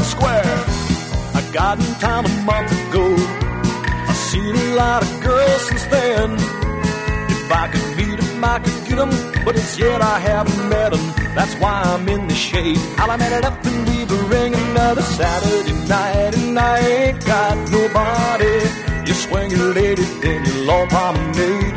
the square. I got in town a month ago. I've seen a lot of girls since then. If I could meet them, I could get them, but as yet I haven't met them. That's why I'm in the shade. I'll met it up and leave a ring another Saturday night, and I ain't got nobody. You swing your lady, then you long promenade.